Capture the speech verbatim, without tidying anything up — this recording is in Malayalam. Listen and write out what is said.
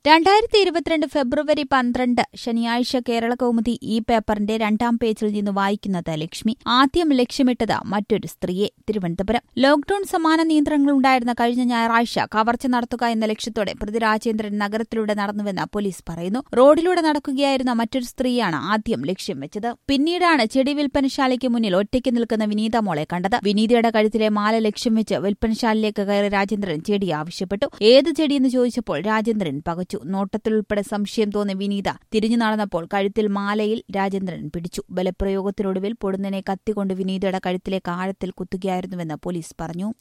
രണ്ടായിരത്തി ഇരുപത്തിരണ്ട് ഫെബ്രുവരി പന്ത്രണ്ട് ശനിയാഴ്ച കേരളകൗമുദി ഈ പേപ്പറിന്റെ രണ്ടാം പേജിൽ നിന്ന് വായിക്കുന്നത് ലക്ഷ്മി. ആദ്യം ലക്ഷ്യമിട്ടത് മറ്റൊരു സ്ത്രീയെ. തിരുവനന്തപുരം. ലോക്ഡൌൺ സമാന നിയന്ത്രണങ്ങളുണ്ടായിരുന്ന കഴിഞ്ഞ ഞായറാഴ്ച കവർച്ച നടത്തുക എന്ന ലക്ഷ്യത്തോടെ പ്രതി രാജേന്ദ്രൻ നഗരത്തിലൂടെ നടന്നുവെന്ന് പോലീസ് പറയുന്നു. റോഡിലൂടെ നടക്കുകയായിരുന്ന മറ്റൊരു സ്ത്രീയാണ് ആദ്യം ലക്ഷ്യം വെച്ചത്. പിന്നീടാണ് ചെടി വിൽപ്പനശാലയ്ക്ക് മുന്നിൽ ഒറ്റയ്ക്ക് നിൽക്കുന്ന വിനീത മോളെ കണ്ടത്. വിനീതയുടെ കഴുത്തിലെ മാല ലക്ഷ്യം വെച്ച് വിൽപ്പനശാലയിലേക്ക് കയറി രാജേന്ദ്രൻ ചെടി ആവശ്യപ്പെട്ടു. ഏത് ചെടിയെന്ന് ചോദിച്ചപ്പോൾ രാജേന്ദ്രൻ പകച്ചു. നോട്ടത്തിലുൾപ്പെടെ സംശയം തോന്നിയ വിനീത തിരിഞ്ഞു നടന്നപ്പോൾ കഴുത്തിൽ മാലയിൽ രാജേന്ദ്രൻ പിടിച്ചു. ബലപ്രയോഗത്തിനൊടുവിൽ പൊടുന്നനെ കത്തികൊണ്ട് വിനീതയുടെ കഴുത്തിലേക്ക് ആഴത്തിൽ കുത്തുകയായിരുന്നുവെന്ന് പോലീസ് പറഞ്ഞു.